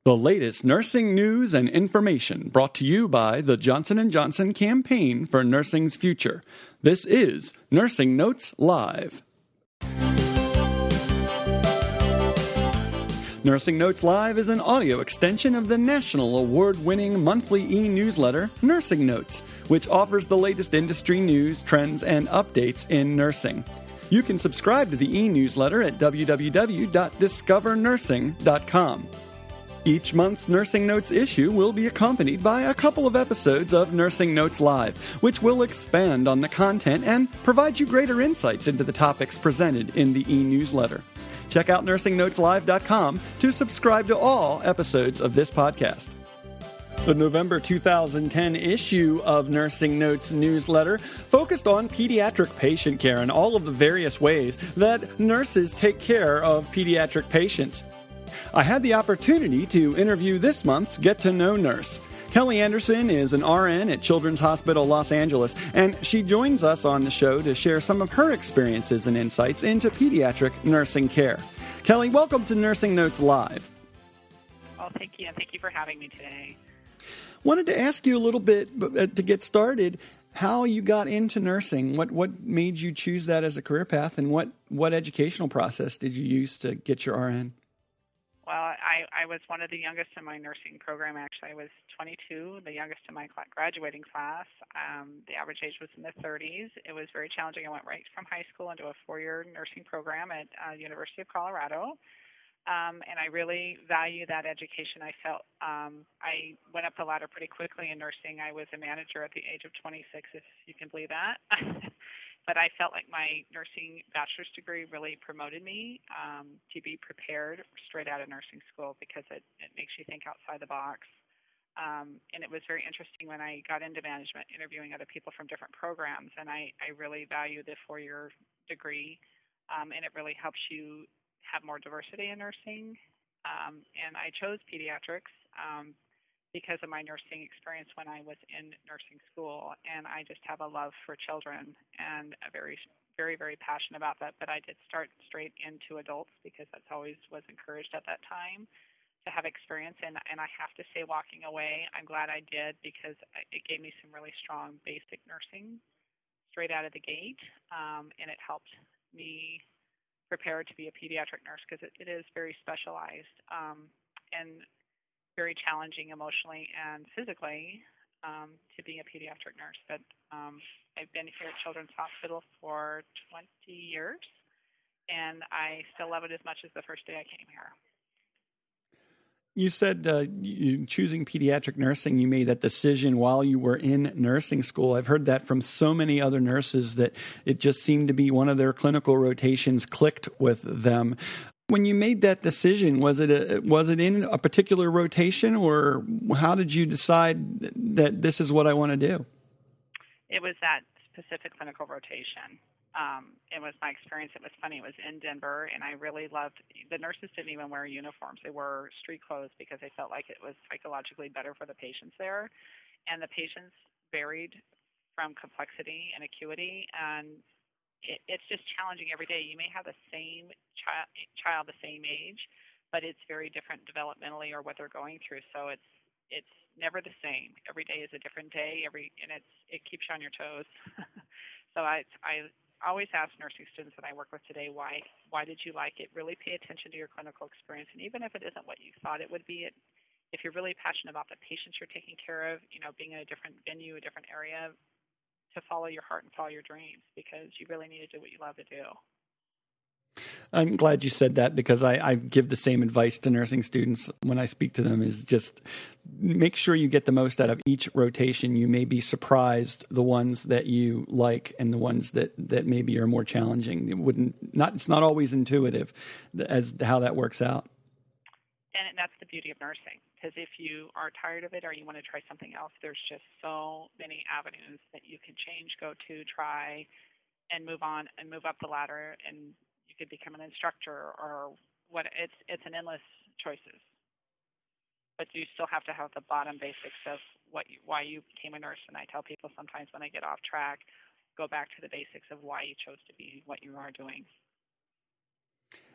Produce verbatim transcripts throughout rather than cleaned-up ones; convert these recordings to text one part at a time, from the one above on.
The latest nursing news and information brought to you by the Johnson and Johnson Campaign for Nursing's Future. This is Nursing Notes Live. Nursing Notes Live is an audio extension of the national award-winning monthly e-newsletter, Nursing Notes, which offers the latest industry news, trends, and updates in nursing. You can subscribe to the e-newsletter at w w w dot discover nursing dot com. Each month's Nursing Notes issue will be accompanied by a couple of episodes of Nursing Notes Live, which will expand on the content and provide you greater insights into the topics presented in the e-newsletter. Check out nursing notes live dot com to subscribe to all episodes of this podcast. The November two thousand ten issue of Nursing Notes newsletter focused on pediatric patient care and all of the various ways that nurses take care of pediatric patients. I had the opportunity to interview this month's Get to Know Nurse. Kelly Anderson is an R N at Children's Hospital Los Angeles, and she joins us on the show to share some of her experiences and insights into pediatric nursing care. Kelly, welcome to Nursing Notes Live. Well, thank you, and thank you for having me today. Wanted to ask you a little bit to get started, how you got into nursing. What what made you choose that as a career path, and what, what educational process did you use to get your R N? Well, I, I was one of the youngest in my nursing program. Actually, I was twenty-two, the youngest in my graduating class. Um, the average age was in the thirties. It was very challenging. I went right from high school into a four-year nursing program at uh, University of Colorado. Um, and I really value that education. I felt um, I went up the ladder pretty quickly in nursing. I was a manager at the age of twenty-six, if you can believe that. But I felt like my nursing bachelor's degree really promoted me um, to be prepared straight out of nursing school, because it, it makes you think outside the box. Um, and it was very interesting when I got into management, interviewing other people from different programs, and I, I really value the four-year degree, um, and it really helps you have more diversity in nursing. Um, and I chose pediatrics um, because of my nursing experience when I was in nursing school, and I just have a love for children and a very, very, very passionate about that. But I did start straight into adults because that's always was encouraged at that time to have experience. And, and I have to say, walking away, I'm glad I did, because it gave me some really strong basic nursing straight out of the gate, um, and it helped me prepare to be a pediatric nurse, because it, it is very specialized um, and very challenging emotionally and physically um, to be a pediatric nurse. But um, I've been here at Children's Hospital for twenty years, and I still love it as much as the first day I came here. You said uh, you, choosing pediatric nursing, you made that decision while you were in nursing school. I've heard that from so many other nurses that it just seemed to be one of their clinical rotations clicked with them. When you made that decision, was it a, was it in a particular rotation, or how did you decide that this is what I want to do? It was that specific clinical rotation. Um, it was my experience. It was funny. It was in Denver, and I really loved the nurses didn't even wear uniforms. They wore street clothes because they felt like it was psychologically better for the patients there. And the patients varied from complexity and acuity, and it, it's just challenging every day. You may have the same child, child the same age, but it's very different developmentally or what they're going through. So it's it's never the same. Every day is a different day. Every and it's it keeps you on your toes. So I I. always ask nursing students that I work with today, why why did you like it? Really pay attention to your clinical experience. And even if it isn't what you thought it would be, it, if you're really passionate about the patients you're taking care of, you know, being in a different venue, a different area, to follow your heart and follow your dreams, because you really need to do what you love to do. I'm glad you said that, because I, I give the same advice to nursing students when I speak to them, is just make sure you get the most out of each rotation. You may be surprised the ones that you like and the ones that, that maybe are more challenging. It wouldn't not it's not always intuitive as to how that works out. And that's the beauty of nursing, because if you are tired of it or you want to try something else, there's just so many avenues that you can change, go to, try, and move on and move up the ladder, and you could become an instructor or what. It's it's an endless choices, but you still have to have the bottom basics of what you, why you became a nurse. And I tell people sometimes when I get off track, go back to the basics of why you chose to be what you are doing.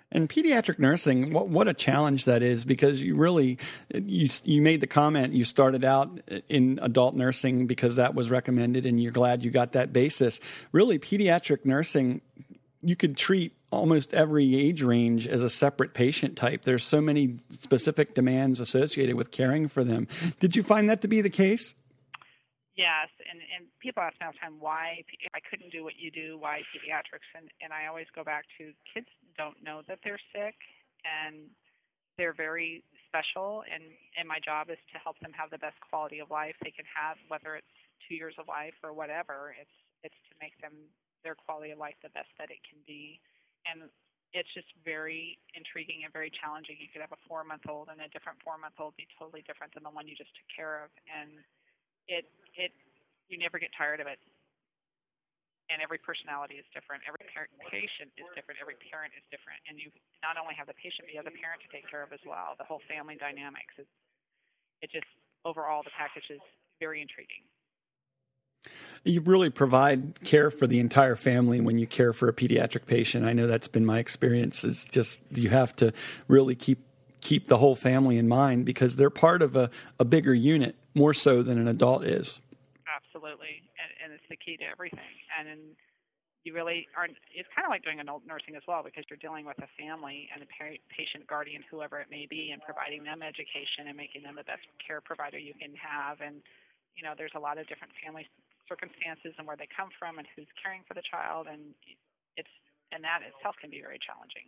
And pediatric nursing, what what a challenge that is, because you really, you you made the comment, you started out in adult nursing because that was recommended and you're glad you got that basis. Really, pediatric nursing, you could treat almost every age range as a separate patient type. There's so many specific demands associated with caring for them. Did you find that to be the case? Yes, and, and people ask me all the time why if I couldn't do what you do, why pediatrics? And, and I always go back to kids don't know that they're sick, and they're very special, and, and my job is to help them have the best quality of life they can have, whether it's two years of life or whatever. It's it's to make them their quality of life the best that it can be. And it's just very intriguing and very challenging. You could have a four-month-old, and a different four-month-old be totally different than the one you just took care of. And it it you never get tired of it. And every personality is different. Every parent, patient is different. Every parent is different. And you not only have the patient, but you have the parent to take care of as well. The whole family dynamics. It's, it just, overall, the package is very intriguing. You really provide care for the entire family when you care for a pediatric patient. I know that's been my experience. Is just you have to really keep keep the whole family in mind because they're part of a, a bigger unit, more so than an adult is. Absolutely, and, and it's the key to everything. And in, you really aren't. It's kind of like doing adult nursing as well, because you're dealing with a family and a patient, guardian, whoever it may be, and providing them education and making them the best care provider you can have. And you know, there's a lot of different family circumstances and where they come from and who's caring for the child, and it's and that itself can be very challenging.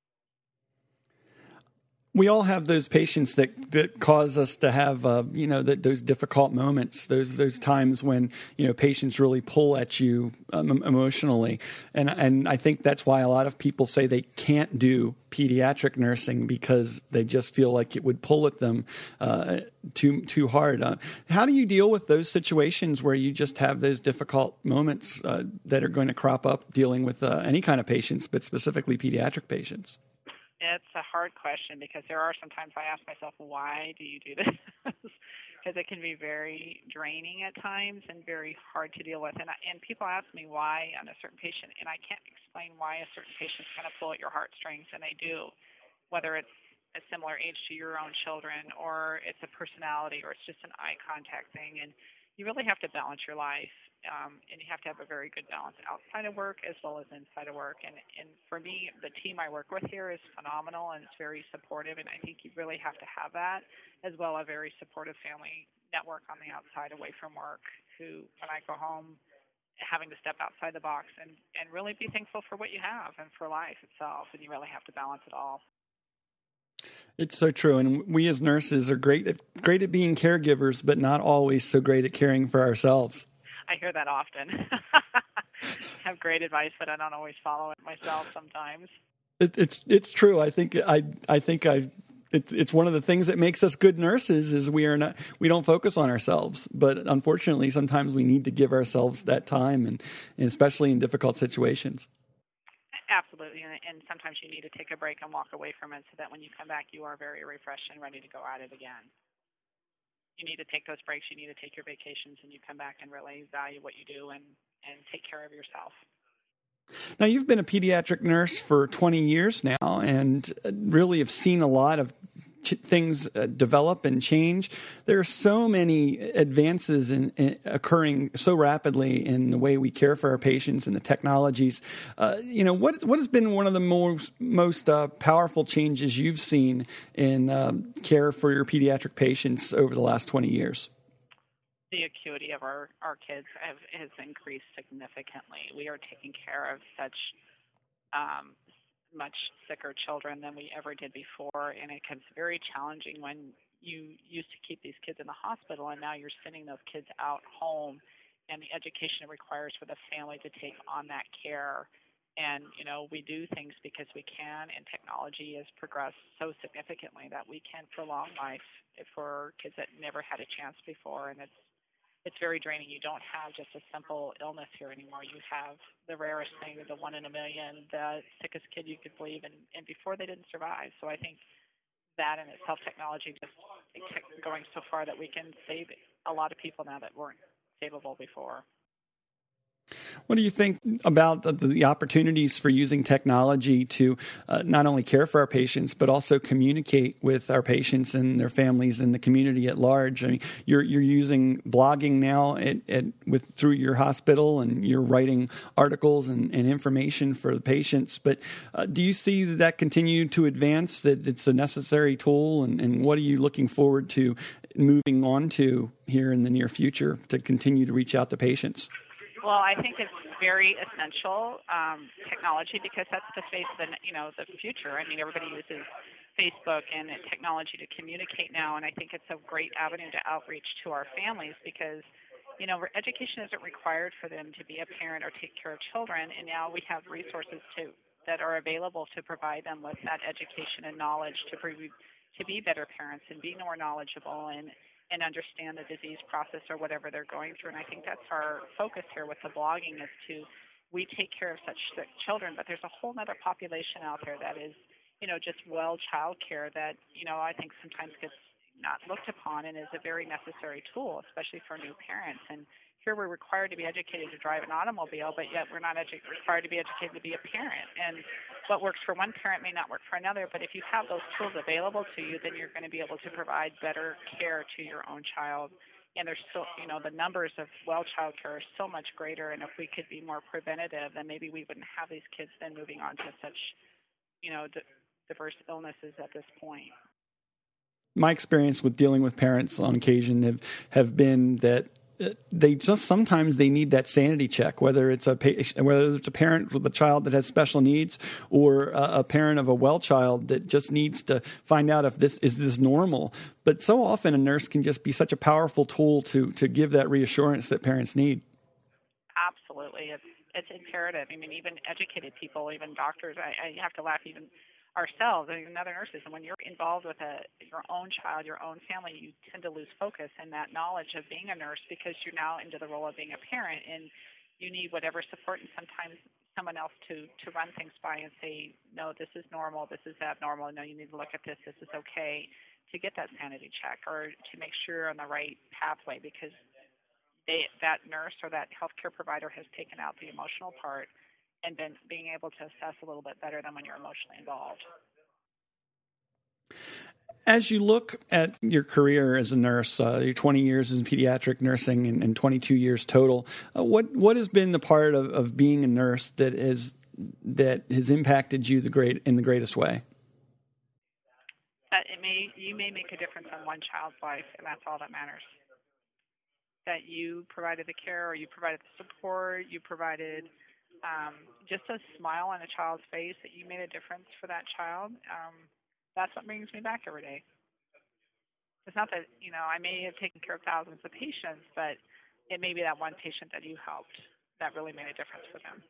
We all have those patients that, that cause us to have, uh, you know, that those difficult moments, those those times when, you know, patients really pull at you um, emotionally. And and I think that's why a lot of people say they can't do pediatric nursing because they just feel like it would pull at them uh, too too hard. Uh, how do you deal with those situations where you just have those difficult moments uh, that are going to crop up dealing with uh, any kind of patients, but specifically pediatric patients? It's a hard question because there are some times I ask myself, why do you do this? Because it can be very draining at times and very hard to deal with. And, I, and people ask me why on a certain patient, and I can't explain why a certain patient's going to pull at your heartstrings, and they do, whether it's a similar age to your own children or it's a personality or it's just an eye contact thing. And you really have to balance your life, um, and you have to have a very good balance outside of work as well as inside of work. And, and for me, the team I work with here is phenomenal, and it's very supportive, and I think you really have to have that, as well as a very supportive family network on the outside away from work, who, when I go home, having to step outside the box and, and really be thankful for what you have and for life itself, and you really have to balance it all. It's so true, and we as nurses are great at, great at being caregivers, but not always so great at caring for ourselves. I hear that often. Have great advice, but I don't always follow it myself sometimes. It, it's it's true. I think I I think I it, it's one of the things that makes us good nurses is we are not we don't focus on ourselves, but unfortunately sometimes we need to give ourselves that time, and, and especially in difficult situations. Absolutely, and, and sometimes you need to take a break and walk away from it so that when you come back, you are very refreshed and ready to go at it again. You need to take those breaks, you need to take your vacations, and you come back and really value what you do and, and take care of yourself. Now, you've been a pediatric nurse for twenty years now and really have seen a lot of ch- things uh, develop and change. There are so many advances in, in occurring so rapidly in the way we care for our patients and the technologies. Uh, you know, what what has been one of the most most uh, powerful changes you've seen in uh, care for your pediatric patients over the last twenty years? The acuity of our, our kids have, has increased significantly. We are taking care of such um, much sicker children than we ever did before, and it becomes very challenging when you used to keep these kids in the hospital, and now you're sending those kids out home, and the education it requires for the family to take on that care. And, you know, we do things because we can, and technology has progressed so significantly that we can prolong life for kids that never had a chance before, and it's It's very draining. You don't have just a simple illness here anymore. You have the rarest thing, the one in a million, the sickest kid you could believe, and, and before they didn't survive. So I think that in itself, technology just going so far that we can save a lot of people now that weren't savable before. What do you think about the, the opportunities for using technology to uh, not only care for our patients, but also communicate with our patients and their families and the community at large? I mean, you're you're using blogging now at, at, with through your hospital, and you're writing articles and, and information for the patients. But uh, do you see that, that continue to advance, that it's a necessary tool, and, and what are you looking forward to moving on to here in the near future to continue to reach out to patients? Well, I think it's very essential um, technology, because that's the face of the, you know, the future. I mean, everybody uses Facebook and technology to communicate now, and I think it's a great avenue to outreach to our families, because, you know, education isn't required for them to be a parent or take care of children, and now we have resources to that are available to provide them with that education and knowledge to be, to be better parents and be more knowledgeable and and understand the disease process or whatever they're going through. And I think that's our focus here with the blogging, is to, we take care of such sick children, but there's a whole other population out there that is, you know, just well child care that, you know, I think sometimes gets not looked upon and is a very necessary tool, especially for new parents. And here we're required to be educated to drive an automobile, but yet we're not edu- required to be educated to be a parent. And what works for one parent may not work for another, but if you have those tools available to you, then you're going to be able to provide better care to your own child. And there's still, you know, the numbers of well child care are so much greater, and if we could be more preventative, then maybe we wouldn't have these kids then moving on to such, you know, d- diverse illnesses at this point. My experience with dealing with parents on occasion have, have been that they just sometimes they need that sanity check, whether it's a whether it's a parent with a child that has special needs, or a, a parent of a well child that just needs to find out if this is this normal. But so often a nurse can just be such a powerful tool to to give that reassurance that parents need. Absolutely, it's it's imperative. I mean, even educated people, even doctors, I, I have to laugh even. ourselves and other nurses, and when you're involved with a your own child, your own family, you tend to lose focus and that knowledge of being a nurse, because you're now into the role of being a parent, and you need whatever support, and sometimes someone else to to run things by and say, no, this is normal, this is abnormal, no, you need to look at this, this is okay, to get that sanity check, or to make sure you're on the right pathway, because they, that nurse or that healthcare provider has taken out the emotional part and then being able to assess a little bit better than when you're emotionally involved. As you look at your career as a nurse, uh, your twenty years in pediatric nursing and, and twenty-two years total, uh, what what has been the part of, of being a nurse that is that has impacted you the great in the greatest way? That it may you may make a difference on one child's life, and that's all that matters. That you provided the care, or you provided the support, you provided Um, just a smile on a child's face, that you made a difference for that child. Um, that's what brings me back every day. It's not that, you know, I may have taken care of thousands of patients, but it may be that one patient that you helped that really made a difference for them.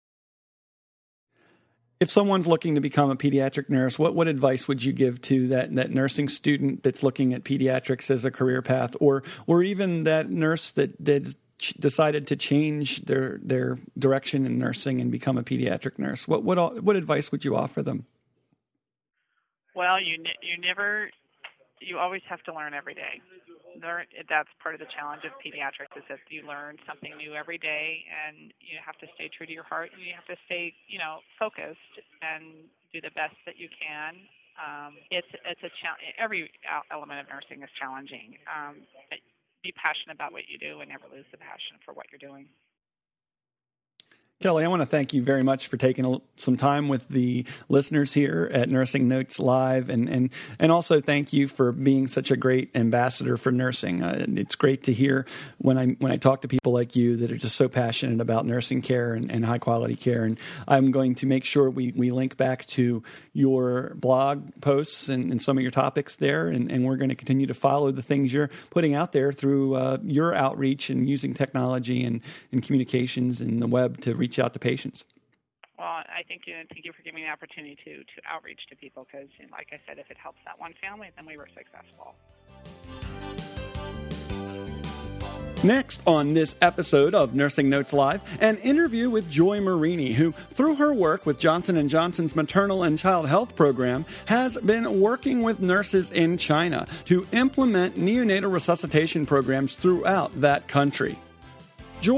If someone's looking to become a pediatric nurse, what, what advice would you give to that, that nursing student that's looking at pediatrics as a career path, or or even that nurse that that's decided to change their their direction in nursing and become a pediatric nurse? What what what advice would you offer them? Well, you you never you always have to learn every day. Learn, that's part of the challenge of pediatrics, is that you learn something new every day, and you have to stay true to your heart, and you have to stay, you know, focused and do the best that you can. Um, it's it's a challenge. Every element of nursing is challenging. Um, but be passionate about what you do and never lose the passion for what you're doing. Kelly, I want to thank you very much for taking some time with the listeners here at Nursing Notes Live, and and, and also thank you for being such a great ambassador for nursing. Uh, it's great to hear when I when I talk to people like you that are just so passionate about nursing care and, and high quality care. And I'm going to make sure we, we link back to your blog posts and, and some of your topics there, and, and we're going to continue to follow the things you're putting out there through uh, your outreach and using technology and, and communications and the web to reach out to patients. Well, I thank you, and thank you for giving me the opportunity to to outreach to people, because, like I said, if it helps that one family, then we were successful. Next on this episode of Nursing Notes Live, an interview with Joy Marini, who, through her work with Johnson and Johnson's maternal and child health program, has been working with nurses in China to implement neonatal resuscitation programs throughout that country. Joy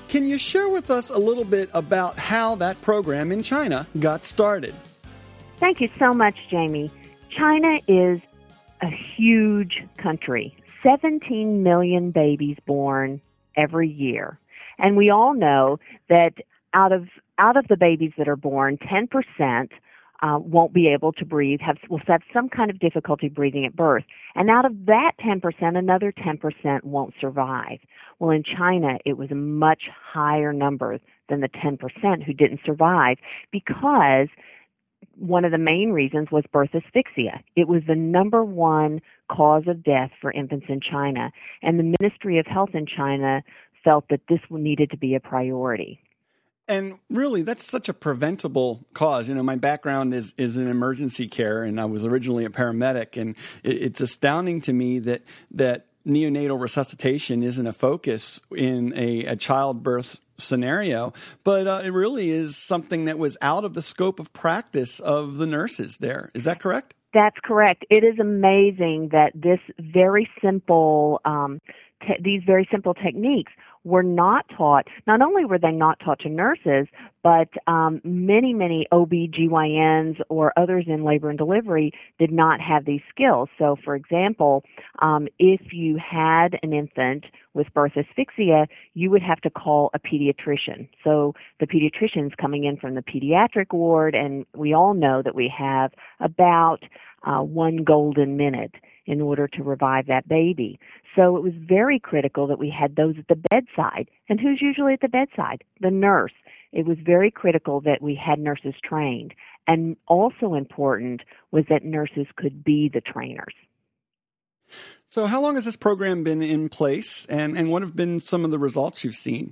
Can you share with us a little bit about how that program in China got started? Thank you so much, Jamie. China is a huge country. seventeen million babies born every year. And we all know that out of out of the babies that are born, ten percent uh, won't be able to breathe, have, will have some kind of difficulty breathing at birth. And out of that ten percent, another ten percent won't survive. Well, in China, it was a much higher number than the ten percent who didn't survive, because one of the main reasons was birth asphyxia. It was the number one cause of death for infants in China, and the Ministry of Health in China felt that this needed to be a priority. And really, that's such a preventable cause. You know, my background is, is in emergency care, and I was originally a paramedic, and it, it's astounding to me that that neonatal resuscitation isn't a focus in a, a childbirth scenario, but uh, it really is something that was out of the scope of practice of the nurses there. Is that correct? That's correct. It is amazing that this very simple, um, te- these very simple techniques were not taught. Not only were they not taught to nurses, but um, many, many O B G Y Ns or others in labor and delivery did not have these skills. So, for example, um, if you had an infant with birth asphyxia, you would have to call a pediatrician. So the pediatrician's coming in from the pediatric ward, and we all know that we have about uh, one golden minute in order to revive that baby. So it was very critical that we had those at the bedside. And who's usually at the bedside? The nurse. It was very critical that we had nurses trained. And also important was that nurses could be the trainers. So how long has this program been in place, and, and what have been some of the results you've seen?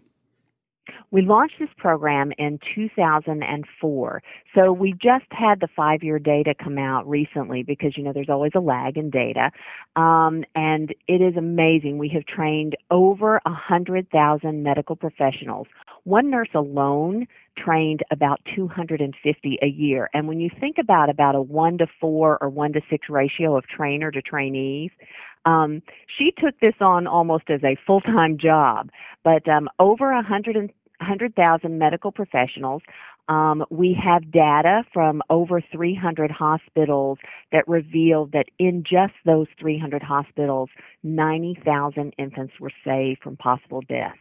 We launched this program in two thousand four. So we just had the five-year data come out recently because, you know, there's always a lag in data. Um, and it is amazing. We have trained over one hundred thousand medical professionals. One nurse alone trained about two hundred fifty a year. And when you think about about a one to four or one to six ratio of trainer to trainees, um, she took this on almost as a full-time job. But um, over one hundred thousand medical professionals. Um, we have data from over three hundred hospitals that revealed that in just those three hundred hospitals, ninety thousand infants were saved from possible death.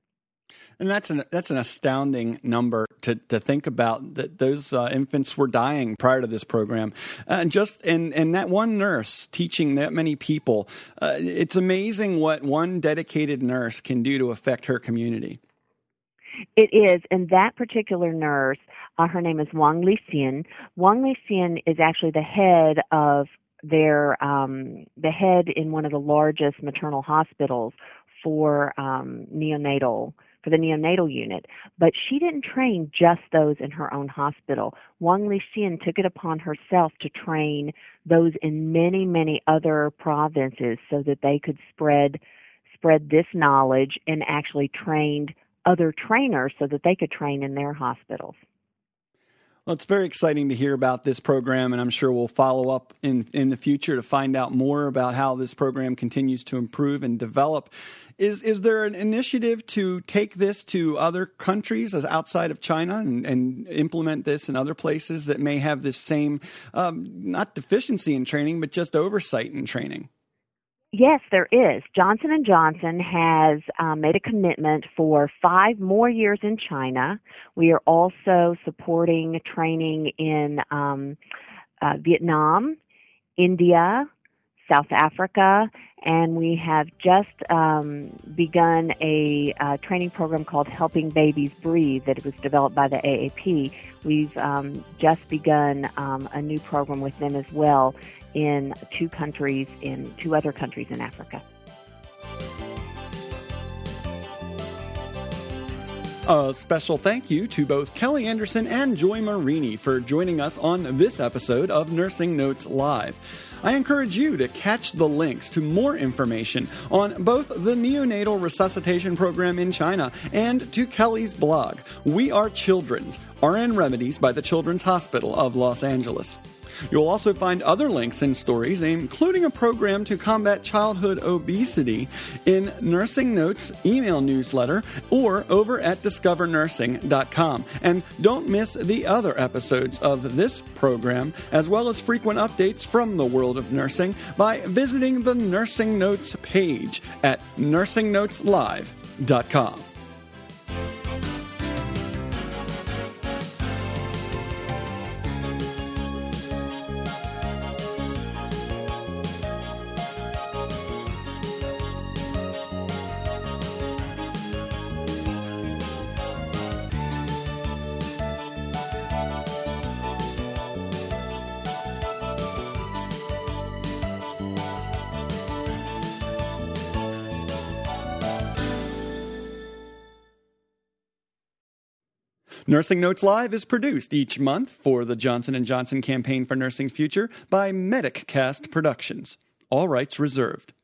And that's an that's an astounding number to, to think about, that those uh, infants were dying prior to this program. Uh, and just and, and that one nurse teaching that many people, uh, it's amazing what one dedicated nurse can do to affect her community. It is, and that particular nurse, uh, her name is Wang Lixian. Wang Lixian is actually the head of their um, the head in one of the largest maternal hospitals for um, neonatal. for the neonatal unit, but she didn't train just those in her own hospital. Wang Lixian took it upon herself to train those in many, many other provinces so that they could spread spread this knowledge, and actually trained other trainers so that they could train in their hospitals. Well, it's very exciting to hear about this program, and I'm sure we'll follow up in, in the future to find out more about how this program continues to improve and develop. Is is there an initiative to take this to other countries as outside of China and, and implement this in other places that may have this same, um, not deficiency in training, but just oversight in training? Yes, there is. Johnson and Johnson has um, made a commitment for five more years in China. We are also supporting training in um, uh, Vietnam, India, South Africa, and we have just um, begun a uh, training program called Helping Babies Breathe that was developed by the A A P. We've um, just begun um, a new program with them as well in two countries, in two other countries in Africa. A special thank you to both Kelly Anderson and Joy Marini for joining us on this episode of Nursing Notes Live. I encourage you to catch the links to more information on both the neonatal resuscitation program in China and to Kelly's blog, We Are Children's, R N Remedies by the Children's Hospital of Los Angeles. You'll also find other links and stories, including a program to combat childhood obesity, in Nursing Notes email newsletter or over at discover nursing dot com. And don't miss the other episodes of this program, as well as frequent updates from the world of nursing, by visiting the Nursing Notes page at nursing notes live dot com. Nursing Notes Live is produced each month for the Johnson and Johnson Campaign for Nursing Future by MedicCast Productions. All rights reserved.